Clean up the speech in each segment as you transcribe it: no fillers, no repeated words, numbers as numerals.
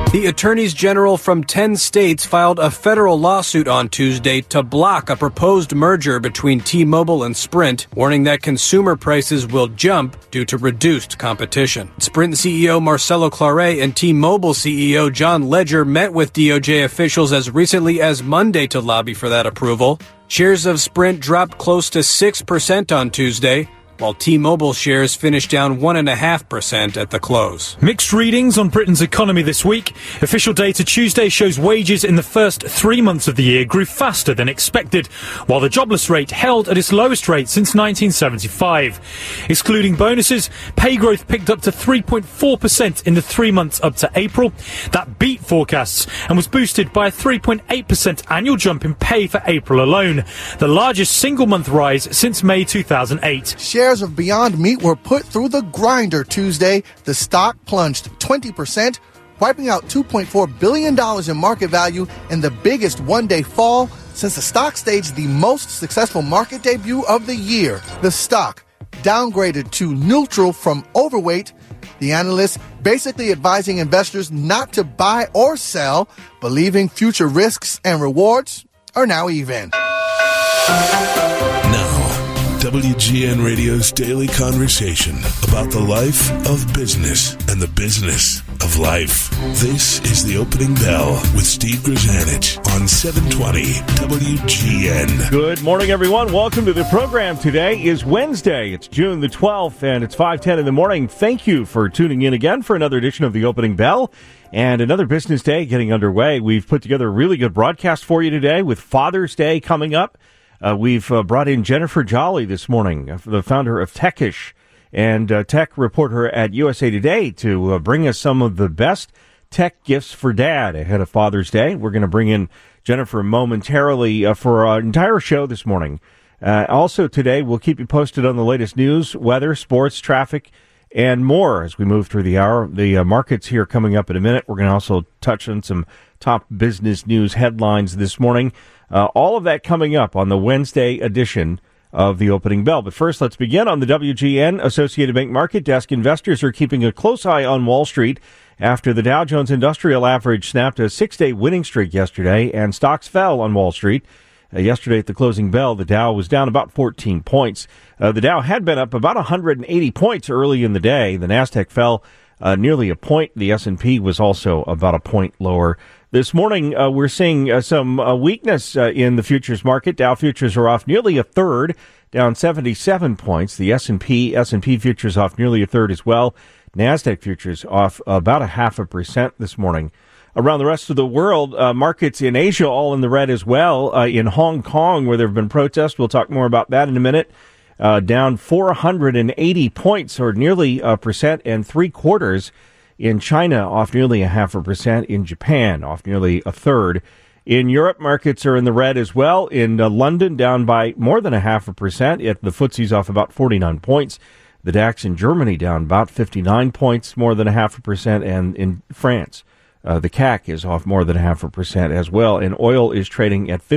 The attorneys general from 10 states filed a federal lawsuit on Tuesday to block a proposed merger between T-Mobile and Sprint, warning that consumer prices will jump due to reduced competition. Sprint CEO Marcelo Claure and T-Mobile CEO John Legere met with DOJ officials as recently as Monday to lobby for that approval. Shares of Sprint dropped close to 6% on Tuesday, while T-Mobile shares finished down 1.5% at the close. Mixed readings on Britain's economy this week. Official data Tuesday shows wages in the first 3 months of the year grew faster than expected, while the jobless rate held at its lowest rate since 1975. Excluding bonuses, pay growth picked up to 3.4% in the 3 months up to April. That beat forecasts and was boosted by a 3.8% annual jump in pay for April alone, the largest single-month rise since May 2008. Shares of Beyond Meat were put through the grinder Tuesday. The stock plunged 20%, wiping out $2.4 billion in market value in the biggest one-day fall since the stock staged the most successful market debut of the year. The stock downgraded to neutral from overweight. The analysts basically advising investors not to buy or sell, believing future risks and rewards are now even. WGN Radio's daily conversation about the life of business and the business of life. This is The Opening Bell with Steve Grzanich on 720 WGN. Good morning, everyone. Welcome to the program. Today is Wednesday. It's June the 12th, and it's 5:10 in the morning. Thank you for tuning in again for another edition of The Opening Bell and another business day getting underway. We've put together a really good broadcast for you today with Father's Day coming up. We've brought in Jennifer Jolly this morning, the founder of Techish, and tech reporter at USA Today, to bring us some of the best tech gifts for Dad ahead of Father's Day. We're going to bring in Jennifer momentarily for our entire show this morning. Also today, we'll keep you posted on the latest news, weather, sports, traffic, and more as we move through the hour. The markets here coming up in a minute. We're going to also touch on some top business news headlines this morning. All of that coming up on the Wednesday edition of The Opening Bell. But first, let's begin on the WGN Associated Bank Market Desk. Investors are keeping a close eye on Wall Street after the Dow Jones Industrial Average snapped a 6-day winning streak yesterday, and stocks fell on Wall Street. Yesterday at the closing bell, the Dow was down about 14 points. The Dow had been up about 180 points early in the day. The Nasdaq fell nearly a point. The S&P was also about a point lower. This morning, we're seeing some weakness in the futures market. Dow futures are off nearly a third, down 77 points. The S&P futures off nearly a third as well. Nasdaq futures off about 0.5% this morning. Around the rest of the world, markets in Asia all in the red as well. In Hong Kong, where there have been protests, we'll talk more about that in a minute. Down 480 points, or nearly 1.75%. In China, off nearly 0.5%. In Japan, off nearly a third. In Europe, markets are in the red as well. In London, down by more than 0.5%. The FTSE's off about 49 points. The DAX in Germany down about 59 points, more than 0.5%. And in France, the CAC is off more than 0.5% as well. And oil is trading at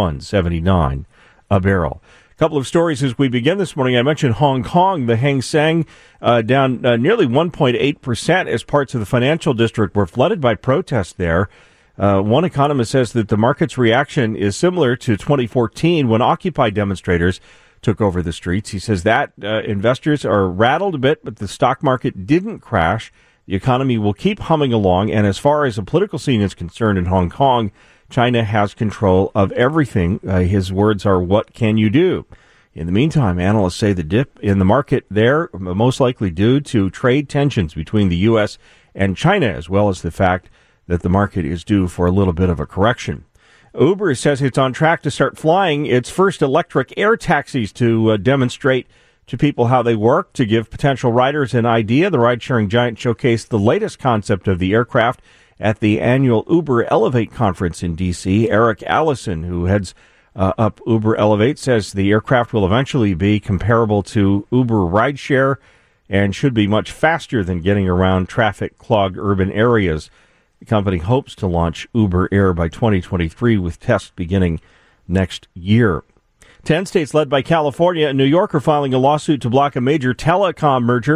$51.79 a barrel. Couple of stories as we begin this morning. I mentioned Hong Kong. The Hang Seng down nearly 1.8% as parts of the financial district were flooded by protests there. One economist says that the market's reaction is similar to 2014 when Occupy demonstrators took over the streets. He says that investors are rattled a bit, but the stock market didn't crash. The economy will keep humming along. And as far as the political scene is concerned in Hong Kong, China has control of everything. His words are, "What can you do?" In the meantime, analysts say the dip in the market there most likely due to trade tensions between the U.S. and China, as well as the fact that the market is due for a little bit of a correction. Uber says it's on track to start flying its first electric air taxis to demonstrate to people how they work, to give potential riders an idea. The ride-sharing giant showcased the latest concept of the aircraft at the annual Uber Elevate conference in D.C. Eric Allison, who heads up Uber Elevate, says the aircraft will eventually be comparable to Uber Rideshare and should be much faster than getting around traffic-clogged urban areas. The company hopes to launch Uber Air by 2023 with tests beginning next year. 10 states led by California and New York are filing a lawsuit to block a major telecom merger.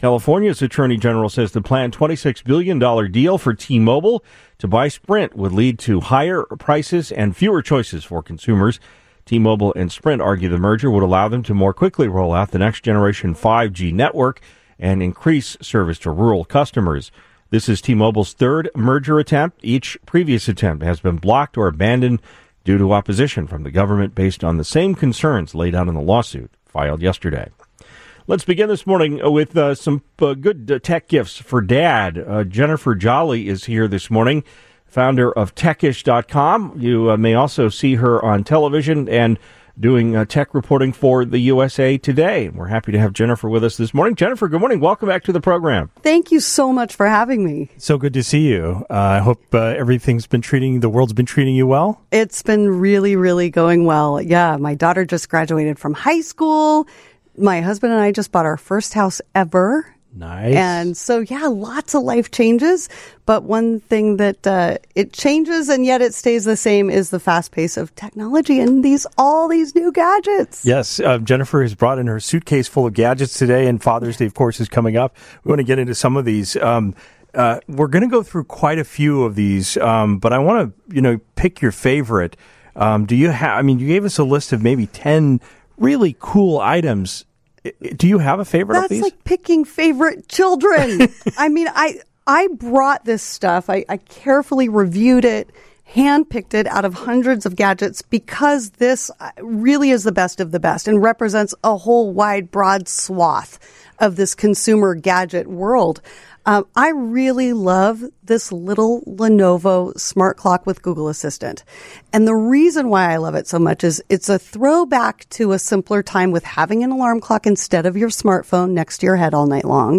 California's Attorney General says the planned $26 billion deal for T-Mobile to buy Sprint would lead to higher prices and fewer choices for consumers. T-Mobile and Sprint argue the merger would allow them to more quickly roll out the next generation 5G network and increase service to rural customers. This is T-Mobile's third merger attempt. Each previous attempt has been blocked or abandoned due to opposition from the government based on the same concerns laid out in the lawsuit filed yesterday. Let's begin this morning with some good tech gifts for Dad. Jennifer Jolly is here this morning, founder of Techish.com. You may also see her on television and doing tech reporting for the USA Today. We're happy to have Jennifer with us this morning. Jennifer, good morning. Welcome back to the program. Thank you so much for having me. So good to see you. I hope the world's been treating you well. It's been really, really going well. Yeah, my daughter just graduated from high school. My husband and I just bought our first house ever. Nice. And so, yeah, lots of life changes. But one thing that it changes and yet it stays the same is the fast pace of technology and all these new gadgets. Yes, Jennifer has brought in her suitcase full of gadgets today, and Father's Day, of course, is coming up. We want to get into some of these. We're going to go through quite a few of these, but I want to, pick your favorite. You gave us a list of maybe 10 really cool items. Do you have a favorite of these? That's like picking favorite children. I mean, I brought this stuff. I carefully reviewed it, handpicked it out of hundreds of gadgets because this really is the best of the best and represents a whole wide, broad swath of this consumer gadget world. I really love this little Lenovo smart clock with Google Assistant. And the reason why I love it so much is it's a throwback to a simpler time with having an alarm clock instead of your smartphone next to your head all night long.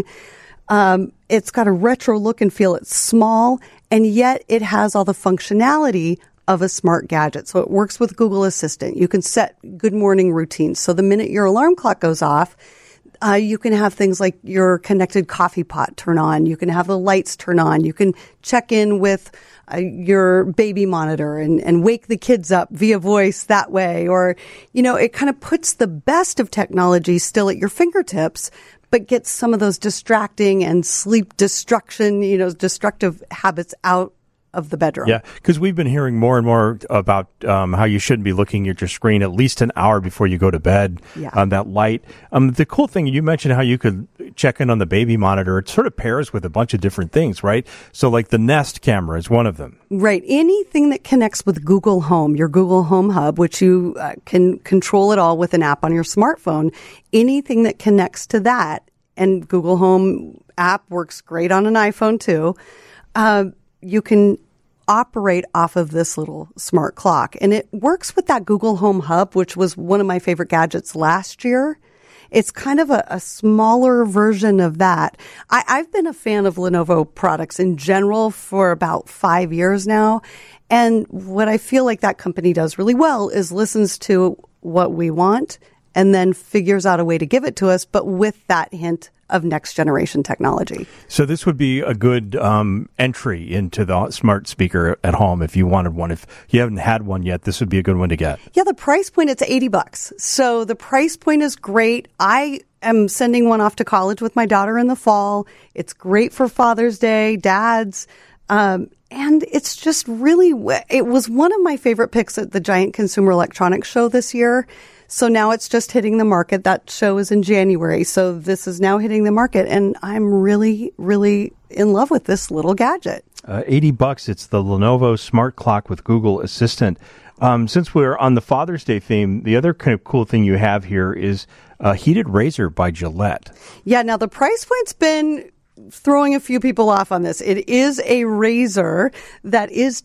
It's got a retro look and feel. It's small, and yet it has all the functionality of a smart gadget. So it works with Google Assistant. You can set good morning routines. So the minute your alarm clock goes off, you can have things like your connected coffee pot turn on. You can have the lights turn on. You can check in with your baby monitor and wake the kids up via voice that way. Or, it kind of puts the best of technology still at your fingertips, but gets some of those distracting and sleep destruction, destructive habits out of the bedroom. Yeah, because we've been hearing more and more about how you shouldn't be looking at your screen at least an hour before you go to bed. Yeah. That light. The cool thing, you mentioned how you could check in on the baby monitor. It sort of pairs with a bunch of different things, right? So like the Nest camera is one of them. Right. Anything that connects with Google Home, your Google Home Hub, which you can control it all with an app on your smartphone, anything that connects to that, and Google Home app works great on an iPhone too, you can operate off of this little smart clock. And it works with that Google Home Hub, which was one of my favorite gadgets last year. It's kind of a smaller version of that. I've been a fan of Lenovo products in general for about 5 years now. And what I feel like that company does really well is listens to what we want and then figures out a way to give it to us, but with that hint of next generation technology. So this would be a good entry into the smart speaker at home if you wanted one. If you haven't had one yet, this would be a good one to get. Yeah, the price point, it's $80. So the price point is great. I am sending one off to college with my daughter in the fall. It's great for Father's Day, dads. And it's just really, it was one of my favorite picks at the Giant Consumer Electronics Show this year. So now it's just hitting the market. That show is in January. So this is now hitting the market. And I'm really, really in love with this little gadget. $80. It's the Lenovo Smart Clock with Google Assistant. Since we're on the Father's Day theme, the other kind of cool thing you have here is a heated razor by Gillette. Yeah, now the price point's been throwing a few people off on this. It is a razor that is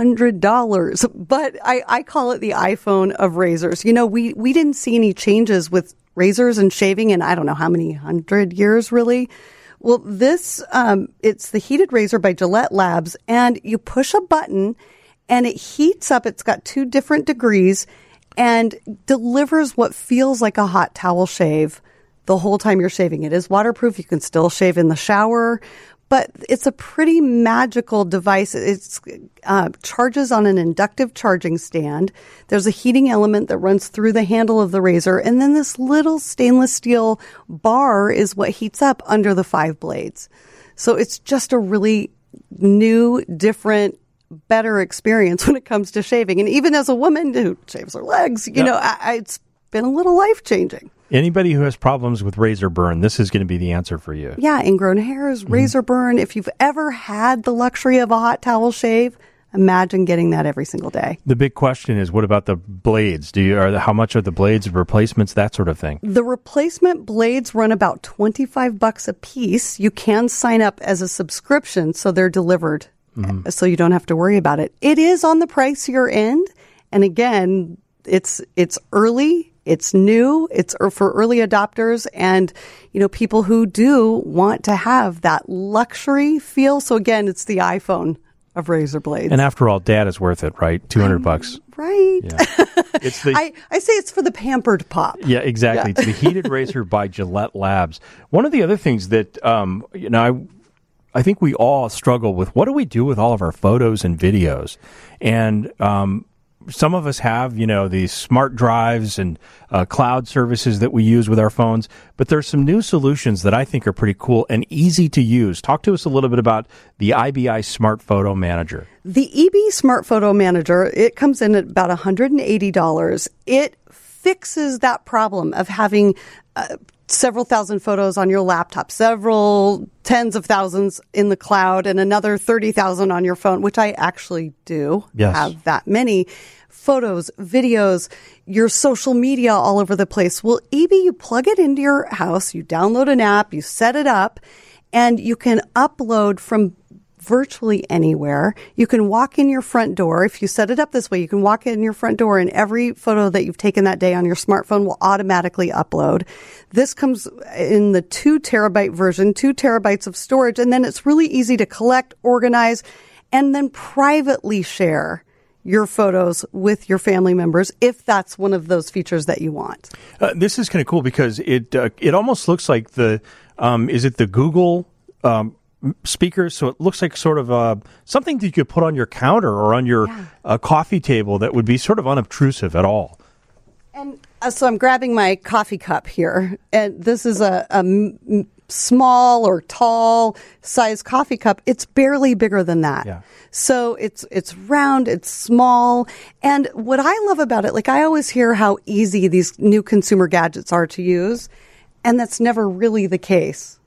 $200, but I call it the iPhone of razors. We didn't see any changes with razors and shaving in I don't know how many 100 years, really. Well, this, it's the heated razor by Gillette Labs, and you push a button and it heats up. It's got 2 different degrees and delivers what feels like a hot towel shave the whole time you're shaving. It is waterproof. You can still shave in the shower, But it's a pretty magical device. It's charges on an inductive charging stand. There's a heating element that runs through the handle of the razor. And then this little stainless steel bar is what heats up under the 5 blades. So it's just a really new, different, better experience when it comes to shaving. And even as a woman who shaves her legs, you know, it's been a little life-changing. Anybody who has problems with razor burn, this is going to be the answer for you. Yeah, ingrown hairs, razor burn. If you've ever had the luxury of a hot towel shave, imagine getting that every single day. The big question is, what about the blades? How much are the blades replacements, that sort of thing? The replacement blades run about $25 a piece. You can sign up as a subscription, so they're delivered, so you don't have to worry about it. It is on the pricier end, and again, it's early. It's new. It's for early adopters and, you know, people who do want to have that luxury feel. So again, it's the iPhone of razor blades. And after all, Dad is worth it, right? $200. Right. Yeah. It's the, I say it's for the pampered pop. Yeah, exactly. Yeah. It's the heated razor by Gillette Labs. One of the other things that, you know, I think we all struggle with, what do we do with all of our photos and videos? And, some of us have, you know, these smart drives and cloud services that we use with our phones, but there's some new solutions that I think are pretty cool and easy to use. Talk to us a little bit about the IBI Smart Photo Manager. The EB Smart Photo Manager, it comes in at about $180. It fixes that problem of having several thousand photos on your laptop, several tens of thousands in the cloud, and another 30,000 on your phone, which I actually do have that many. Photos, videos, your social media all over the place. Well, EB, you plug it into your house, you download an app, you set it up, and you can upload from virtually anywhere. You can walk in your front door. If you set it up this way, you can walk in your front door and every photo that you've taken that day on your smartphone will automatically upload. This comes in the 2 terabyte version, 2 terabytes of storage, and then it's really easy to collect, organize, and then privately share your photos with your family members if that's one of those features that you want. This is kind of cool because it almost looks like is it the Google speakers? So it looks like sort of something that you could put on your counter or on your coffee table that would be sort of unobtrusive at all. And so I'm grabbing my coffee cup here, and this is a small or tall size coffee cup. It's barely bigger than that. Yeah. So it's round, it's small. And what I love about it, like I always hear how easy these new consumer gadgets are to use, and that's never really the case.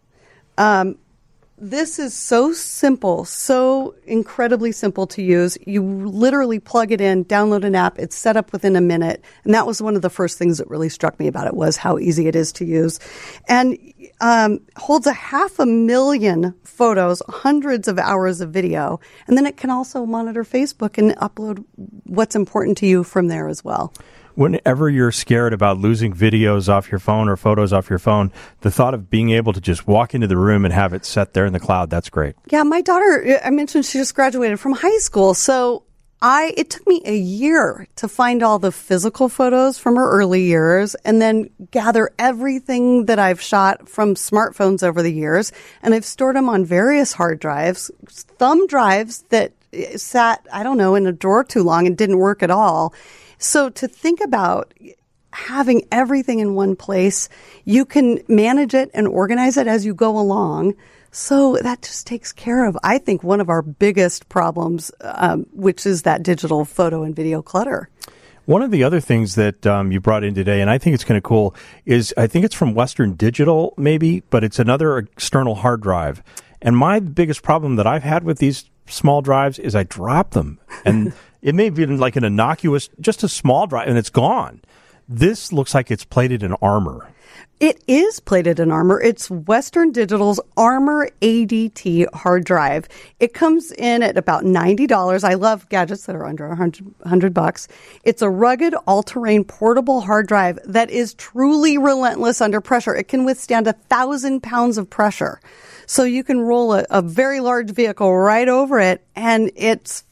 This is so simple, so incredibly simple to use. You literally plug it in, download an app, it's set up within a minute. And that was one of the first things that really struck me about it, was how easy it is to use. And holds 500,000 photos, hundreds of hours of video. And then it can also monitor Facebook and upload what's important to you from there as well. Whenever you're scared about losing videos off your phone or photos off your phone, the thought of being able to just walk into the room and have it set there in the cloud, that's great. Yeah, my daughter, I mentioned she just graduated from high school, so it took me a year to find all the physical photos from her early years and then gather everything that I've shot from smartphones over the years. And I've stored them on various hard drives, thumb drives that sat, I don't know, in a drawer too long and didn't work at all. So to think about having everything in one place, you can manage it and organize it as you go along. So that just takes care of, I think, one of our biggest problems, which is that digital photo and video clutter. One of the other things that you brought in today, and I think it's kind of cool, is I think it's from Western Digital maybe, but it's another external hard drive. And my biggest problem that I've had with these small drives is I drop them. And it may be like an innocuous, just a small drive, and it's gone. This looks like it's plated in armor. It is plated in armor. It's Western Digital's Armor ADT hard drive. It comes in at about $90. I love gadgets that are under $100. It's a rugged, all-terrain, portable hard drive that is truly relentless under pressure. It can withstand 1,000 pounds of pressure. So you can roll a very large vehicle right over it, and it's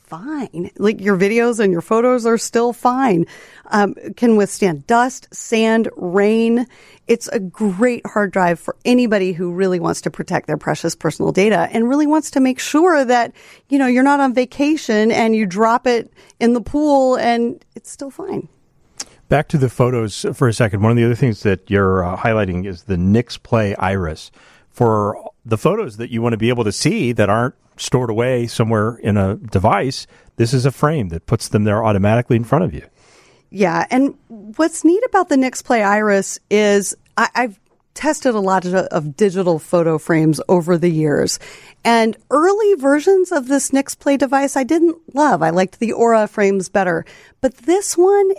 fine. Like your videos and your photos are still fine. Can withstand dust, sand, rain. It's a great hard drive for anybody who really wants to protect their precious personal data and really wants to make sure that, you're not on vacation and you drop it in the pool and it's still fine. Back to the photos for a second. One of the other things that you're highlighting is the NixPlay Iris. For the photos that you want to be able to see that aren't stored away somewhere in a device, this is a frame that puts them there automatically in front of you. Yeah, and what's neat about the NixPlay Iris is I've tested a lot of digital photo frames over the years. And early versions of this NixPlay device I didn't love. I liked the Aura frames better. But this one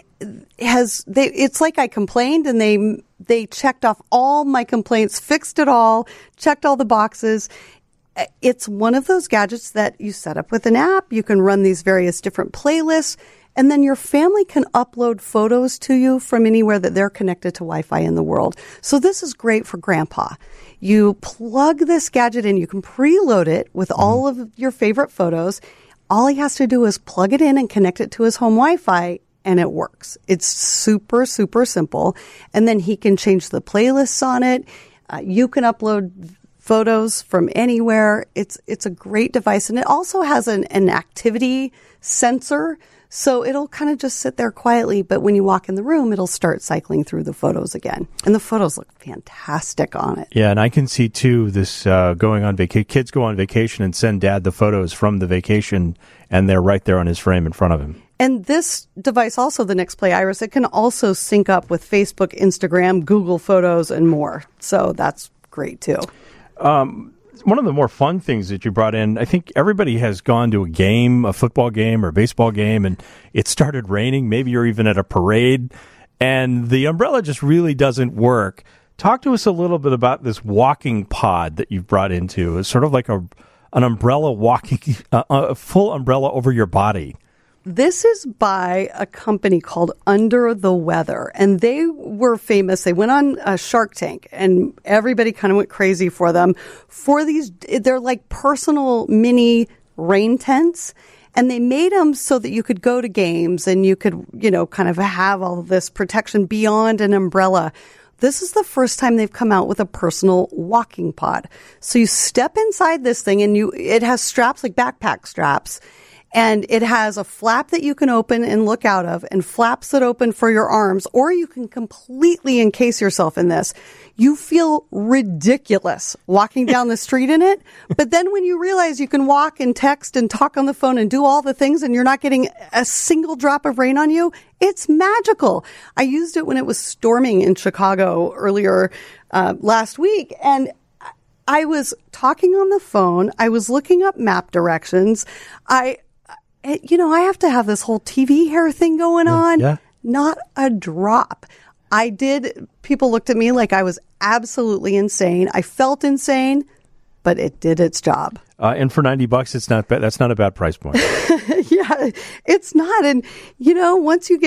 it's like I complained and they checked off all my complaints, fixed it all, checked all the boxes. It's one of those gadgets that you set up with an app. You can run these various different playlists. And then your family can upload photos to you from anywhere that they're connected to Wi-Fi in the world. So this is great for grandpa. You plug this gadget in, you can preload it with all of your favorite photos. All he has to do is plug it in and connect it to his home Wi-Fi, and it works. It's super, super simple. And then he can change the playlists on it. You can upload photos from anywhere. It's a great device. And it also has an activity sensor. So it'll kind of just sit there quietly, but when you walk in the room, it'll start cycling through the photos again. And the photos look fantastic on it. Yeah, and I can see, too, this going on vacation. Kids go on vacation and send Dad the photos from the vacation, and they're right there on his frame in front of him. And this device, also the NixPlay Iris, it can also sync up with Facebook, Instagram, Google Photos, and more. So that's great, too. One of the more fun things that you brought in, I think everybody has gone to a game, a football game or a baseball game, and it started raining. Maybe you're even at a parade, and the umbrella just really doesn't work. Talk to us a little bit about this walking pod that you've brought into. It's sort of like an umbrella walking, a full umbrella over your body. This is by a company called Under the Weather, and they were famous. They went on Shark Tank, and everybody kind of went crazy for them. For these, they're like personal mini rain tents, and they made them so that you could go to games and you could, kind of have all this protection beyond an umbrella. This is the first time they've come out with a personal walking pod. So you step inside this thing, and it has straps like backpack straps. And it has a flap that you can open and look out of and flaps that open for your arms, or you can completely encase yourself in this. You feel ridiculous walking down the street in it. But then when you realize you can walk and text and talk on the phone and do all the things and you're not getting a single drop of rain on you, it's magical. I used it when it was storming in Chicago earlier last week, and I was talking on the phone. I was looking up map directions. I have to have this whole TV hair thing going on. Yeah. Not a drop. People looked at me like I was absolutely insane. I felt insane, but it did its job. And for $90, it's not bad. That's not a bad price point. Yeah, it's not. And, once you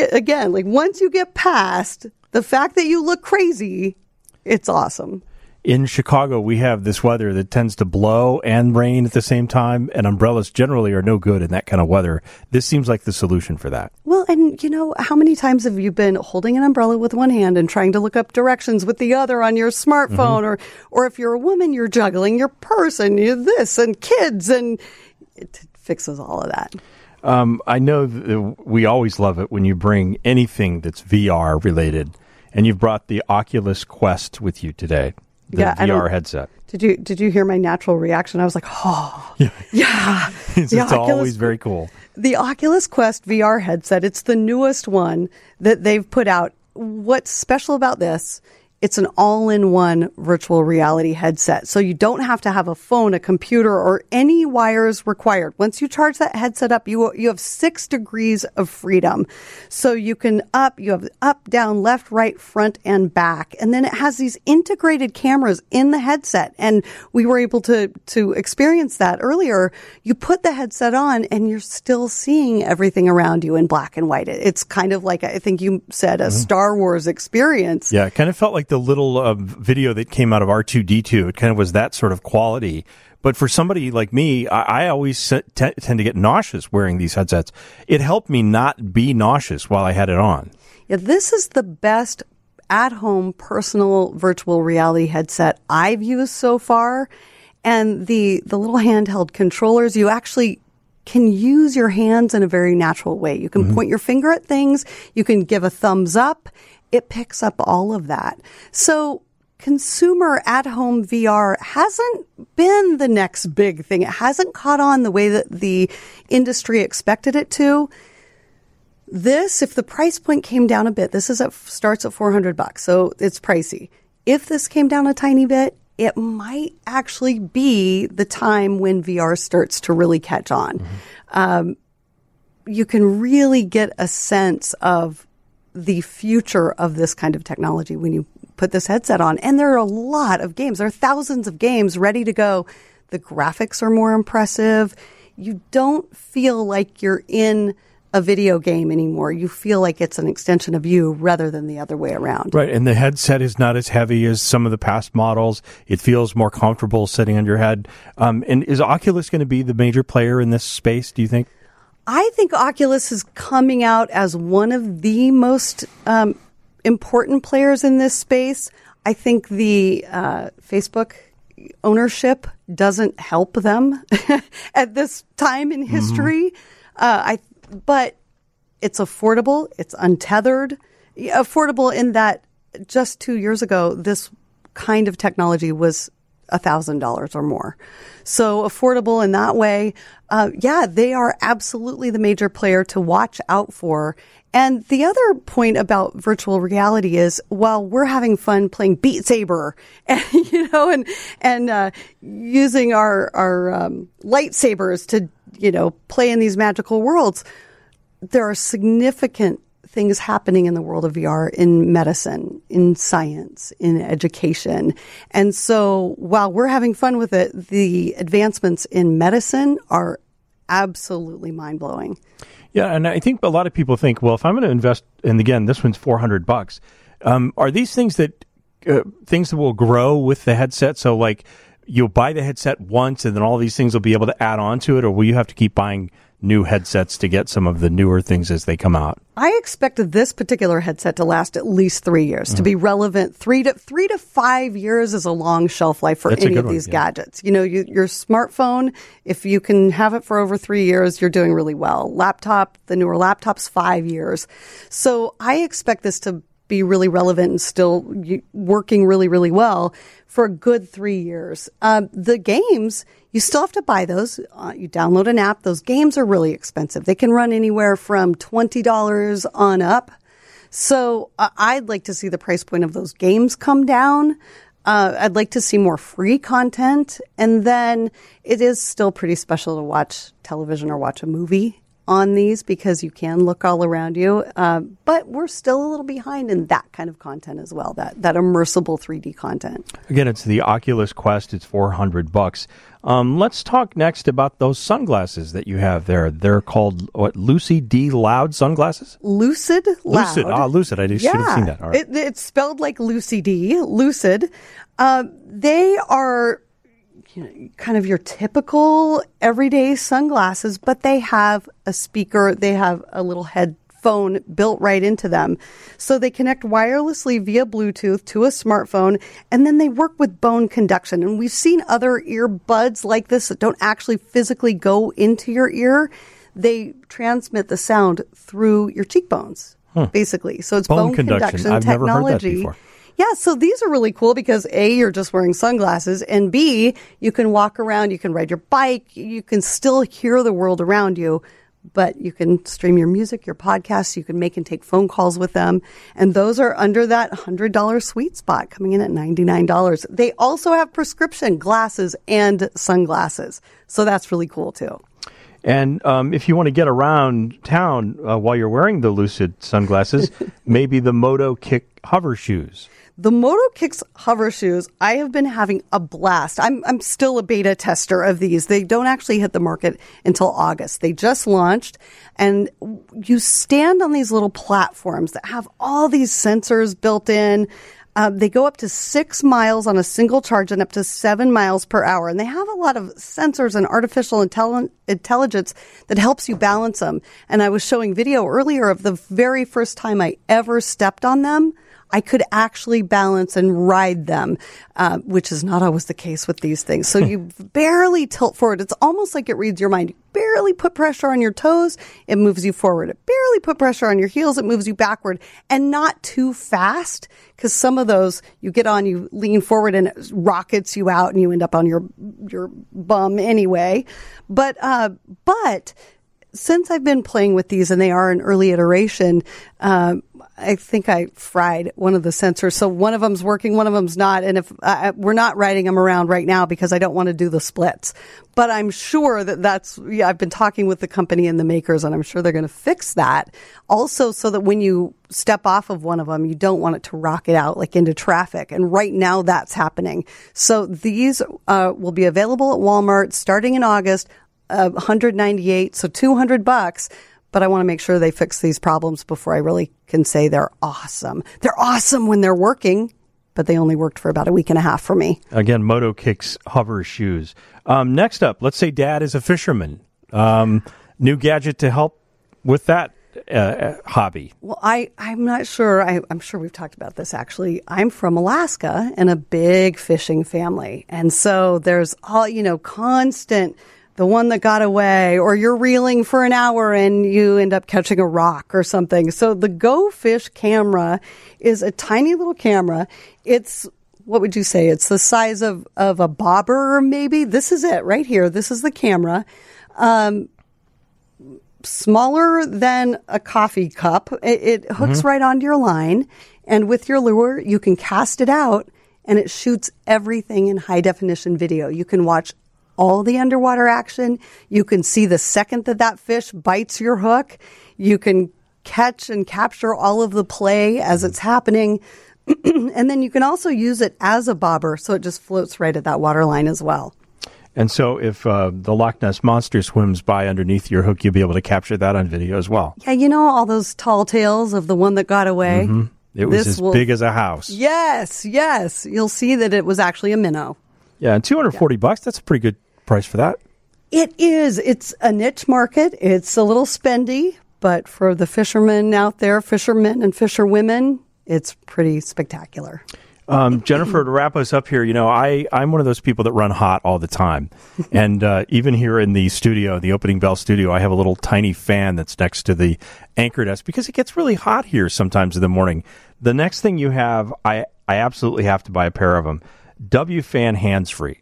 get past the fact that you look crazy, it's awesome. In Chicago, we have this weather that tends to blow and rain at the same time, and umbrellas generally are no good in that kind of weather. This seems like the solution for that. Well, and how many times have you been holding an umbrella with one hand and trying to look up directions with the other on your smartphone? Or if you're a woman, you're juggling your purse and this and kids, and it fixes all of that. I know that we always love it when you bring anything that's VR related, and you've brought the Oculus Quest with you today. The VR headset. Did you hear my natural reaction? I was like, oh, yeah. It's always very cool. The Oculus Quest VR headset, it's the newest one that they've put out. What's special about this? It's an all-in-one virtual reality headset. So you don't have to have a phone, a computer, or any wires required. Once you charge that headset up, you have 6 degrees of freedom. So you have up, down, left, right, front, and back. And then it has these integrated cameras in the headset. And we were able to experience that earlier. You put the headset on and you're still seeing everything around you in black and white. It's kind of like, I think you said, a Star Wars experience. Yeah, it kind of felt like the little video that came out of R2-D2. It kind of was that sort of quality, But for somebody like me, I always tend to get nauseous wearing these headsets. It helped me not be nauseous while I had it on. Yeah, this is the best at-home personal virtual reality headset I've used so far. And the little handheld controllers, you actually can use your hands in a very natural way. You can point your finger at things. You can give a thumbs up. It picks up all of that. So consumer at-home VR hasn't been the next big thing. It hasn't caught on the way that the industry expected it to. This, if the price point came down a bit, starts at $400, so it's pricey. If this came down a tiny bit, it might actually be the time when VR starts to really catch on. You can really get a sense of the future of this kind of technology when you put this headset on. And there are a lot of games. There are thousands of games ready to go. The graphics are more impressive. You don't feel like you're in a video game anymore. You feel like it's an extension of you rather than the other way around. Right, and the headset is not as heavy as some of the past models. It feels more comfortable sitting on your head. And is Oculus going to be the major player in this space, do you think? I think Oculus is coming out as one of the most important players in this space. I think the Facebook ownership doesn't help them at this time in history. But it's affordable. It's untethered. Affordable in that just 2 years ago, this kind of technology was $1,000 or more. So affordable in that way. They are absolutely the major player to watch out for. And the other point about virtual reality is while we're having fun playing Beat Saber and, and using our lightsabers to, play in these magical worlds, there are significant things happening in the world of VR in medicine, in science, in education. And so while we're having fun with it, the advancements in medicine are absolutely mind-blowing. Yeah, and I think a lot of people think, well, if I'm going to invest, and again, this one's $400, are these things that will grow with the headset? So like you'll buy the headset once and then all these things will be able to add on to it, or will you have to keep buying new headsets to get some of the newer things as they come out? I expected this particular headset to last at least 3 years, to be relevant. 3 to 5 years is a long shelf life for any of these gadgets. Your smartphone, if you can have it for over 3 years, you're doing really well. Laptop, the newer laptops, 5 years. So I expect this to be really relevant and still working really, really well for a good 3 years. The games, you still have to buy those. You download an app. Those games are really expensive. They can run anywhere from $20 on up. So I'd like to see the price point of those games come down. I'd like to see more free content. And then it is still pretty special to watch television or watch a movie on these because you can look all around you. But we're still a little behind in that kind of content as well, that immersible 3D content. Again, it's the Oculus Quest. It's $400. Let's talk next about those sunglasses that you have there. They're called, Lucid D Loud sunglasses? Lucid Loud. Lucid. I should have seen that. All right. It's spelled like Lucy D, Lucid. They are kind of your typical everyday sunglasses, but they have a speaker. They have a little headphone built right into them. So they connect wirelessly via Bluetooth to a smartphone, and then they work with bone conduction. And we've seen other earbuds like this that don't actually physically go into your ear. They transmit the sound through your cheekbones, basically. So it's bone conduction I've technology. Never heard that before. Yeah, so these are really cool because A, you're just wearing sunglasses, and B, you can walk around, you can ride your bike, you can still hear the world around you, but you can stream your music, your podcasts, you can make and take phone calls with them, and those are under that $100 sweet spot, coming in at $99. They also have prescription glasses and sunglasses, so that's really cool too. And if you want to get around town while you're wearing the Lucid sunglasses, maybe the Moto Kick hover shoes. The Moto Kicks hover shoes, I have been having a blast. I'm still a beta tester of these. They don't actually hit the market until August. They just launched, and you stand on these little platforms that have all these sensors built in. They go up to 6 miles on a single charge and up to 7 miles per hour. And they have a lot of sensors and artificial intelligence that helps you balance them. And I was showing video earlier of the very first time I ever stepped on them. I could actually balance and ride them, which is not always the case with these things. So you barely tilt forward. It's almost like it reads your mind. You barely put pressure on your toes, it moves you forward. It barely put pressure on your heels, it moves you backward. And not too fast, because some of those, you get on, you lean forward and it rockets you out and you end up on your bum anyway. But since I've been playing with these and they are an early iteration, I think I fried one of the sensors. So one of them's working, one of them's not. And if we're not riding them around right now because I don't want to do the splits. But I'm sure I've been talking with the company and the makers, and I'm sure they're going to fix that. Also, so that when you step off of one of them, you don't want it to rocket out like into traffic. And right now that's happening. So these will be available at Walmart starting in August, $198, so $200. But I want to make sure they fix these problems before I really can say they're awesome. They're awesome when they're working, but they only worked for about a week and a half for me. Again, MotoKicks hover shoes. Next up, let's say Dad is a fisherman. New gadget to help with that hobby. Well, I'm not sure. I'm sure we've talked about this, actually. I'm from Alaska and a big fishing family. And so there's all, constant... the one that got away, or you're reeling for an hour and you end up catching a rock or something. So the Go Fish camera is a tiny little camera. It's, what would you say? It's the size of a bobber, maybe. This is it right here. This is the camera. Smaller than a coffee cup. It hooks right onto your line. And with your lure, you can cast it out and it shoots everything in high definition video. You can watch all the underwater action. You can see the second that fish bites your hook. You can catch and capture all of the play as it's happening. And then you can also use it as a bobber, so it just floats right at that water line as well. And so if the Loch Ness Monster swims by underneath your hook, you'll be able to capture that on video as well. Yeah, all those tall tales of the one that got away. Mm-hmm. It was big as a house. Yes. You'll see that it was actually a minnow. Yeah, and $240, that's a pretty good price for that. It is. It's a niche market. It's a little spendy, but for the fishermen out there, fishermen and fisherwomen, it's pretty spectacular. Jennifer, to wrap us up here, I'm one of those people that run hot all the time. And even here in the studio, the Opening Bell studio, I have a little tiny fan that's next to the anchor desk because it gets really hot here sometimes in the morning. The next thing you have, I absolutely have to buy a pair of them. W-Fan hands-free.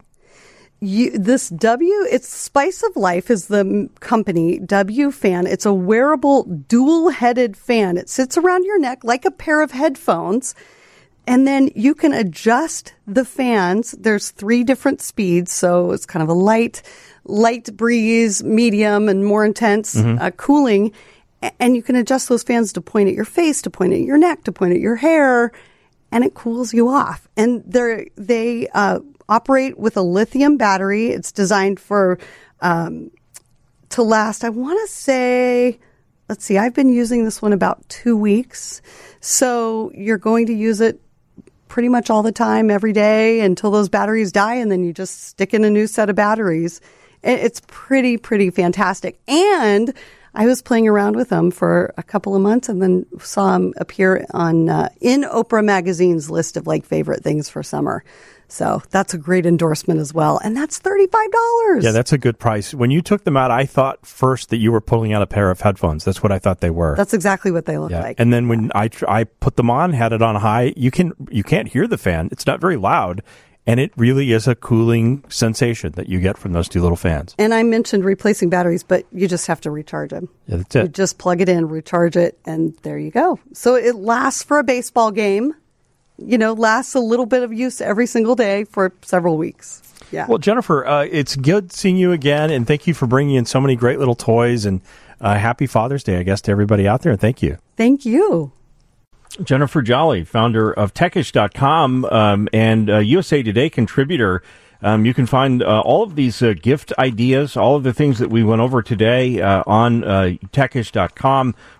It's Spice of Life is the company, W-Fan. It's a wearable dual-headed fan. It sits around your neck like a pair of headphones. And then you can adjust the fans. There's 3 different speeds. So it's kind of a light breeze, medium, and more intense cooling. And you can adjust those fans to point at your face, to point at your neck, to point at your hair. And it cools you off. And they operate with a lithium battery. It's designed to last, I want to say, let's see, I've been using this one about 2 weeks. So you're going to use it pretty much all the time, every day until those batteries die, and then you just stick in a new set of batteries. It's pretty fantastic. And I was playing around with them for a couple of months and then saw them appear on in Oprah Magazine's list of favorite things for summer. So that's a great endorsement as well. And that's $35. Yeah, that's a good price. When you took them out, I thought first that you were pulling out a pair of headphones. That's what I thought they were. That's exactly what they look like. And then when I put them on, had it on high, you can't hear the fan. It's not very loud. And it really is a cooling sensation that you get from those 2 little fans. And I mentioned replacing batteries, but you just have to recharge them. Yeah, that's it. You just plug it in, recharge it, and there you go. So it lasts for a baseball game. Lasts a little bit of use every single day for several weeks. Yeah. Well, Jennifer, it's good seeing you again, and thank you for bringing in so many great little toys, and happy Father's Day, I guess, to everybody out there, and thank you. Thank you. Jennifer Jolly, founder of Techish.com and USA Today contributor. You can find all of these gift ideas, all of the things that we went over today on Techish.com.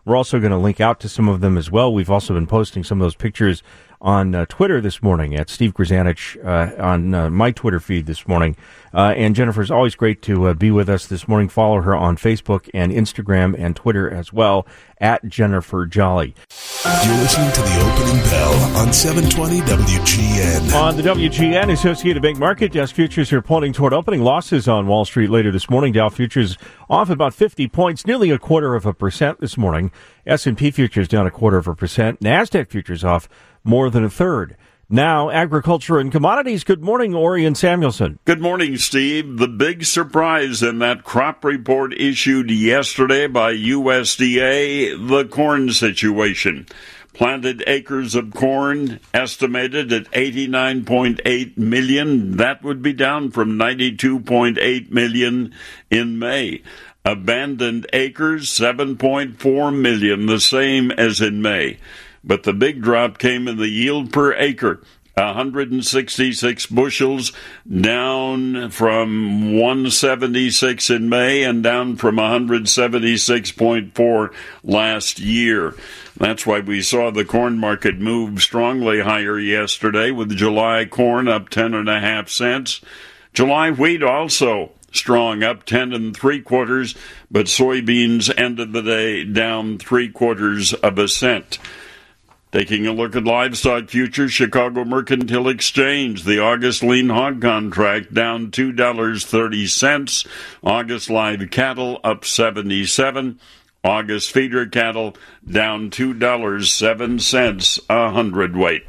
We're also going to link out to some of them as well. We've also been posting some of those pictures on Twitter this morning at Steve Grzanich on my Twitter feed this morning. And Jennifer's always great to be with us this morning. Follow her on Facebook and Instagram and Twitter as well at Jennifer Jolly. You're listening to the opening bell on 720 WGN. On the WGN Associated Bank Market Desk, futures are pointing toward opening losses on Wall Street later this morning. Dow futures off about 50 points, nearly 0.25% this morning. S&P futures down 0.25%. NASDAQ futures off more than a third. Now, agriculture and commodities. Good morning, Orion Samuelson. Good morning, Steve. The big surprise in that crop report issued yesterday by USDA, the corn situation. Planted acres of corn estimated at 89.8 million. That would be down from 92.8 million in May. Abandoned acres, 7.4 million, the same as in May. But the big drop came in the yield per acre, 166 bushels, down from 176 in May and down from 176.4 last year. That's why we saw the corn market move strongly higher yesterday, with July corn up 10.5 cents. July wheat also strong, up 10 3/4, but soybeans ended the day down 3/4 cent. Taking a look at livestock futures, Chicago Mercantile Exchange, the August lean hog contract down $2.30. August live cattle up 77. August feeder cattle down $2.07 a hundredweight.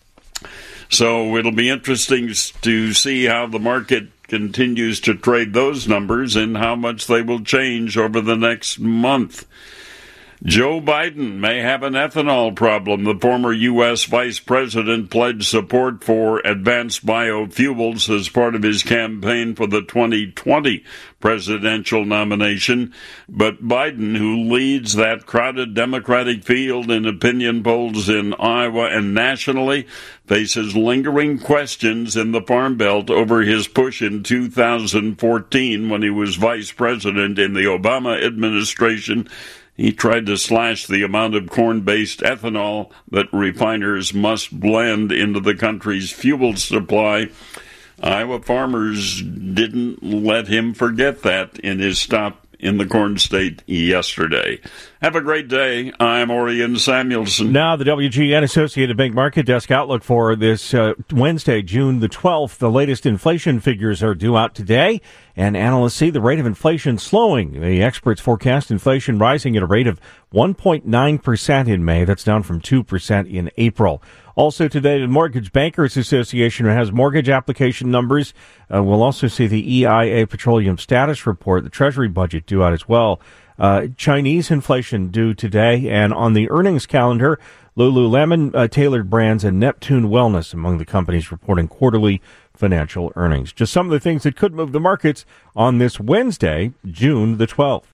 So it'll be interesting to see how the market continues to trade those numbers and how much they will change over the next month. Joe Biden may have an ethanol problem. The former U.S. vice president pledged support for advanced biofuels as part of his campaign for the 2020 presidential nomination. But Biden, who leads that crowded Democratic field in opinion polls in Iowa and nationally, faces lingering questions in the Farm Belt over his push in 2014 when he was vice president in the Obama administration. He tried to slash the amount of corn-based ethanol that refiners must blend into the country's fuel supply. Iowa farmers didn't let him forget that in his stop in the corn state yesterday. Have a great day. I'm Orion Samuelson. Now the WGN Associated Bank Market Desk outlook for this Wednesday, June the 12th. The latest inflation figures are due out today, and analysts see the rate of inflation slowing. The experts forecast inflation rising at a rate of 1.9% in May. That's down from 2% in April. Also today, the Mortgage Bankers Association has mortgage application numbers. We'll also see the EIA Petroleum Status Report, the Treasury budget due out as well. Chinese inflation due today, and on the earnings calendar, Lululemon, Tailored Brands, and Neptune Wellness among the companies reporting quarterly financial earnings. Just some of the things that could move the markets on this Wednesday, June the 12th.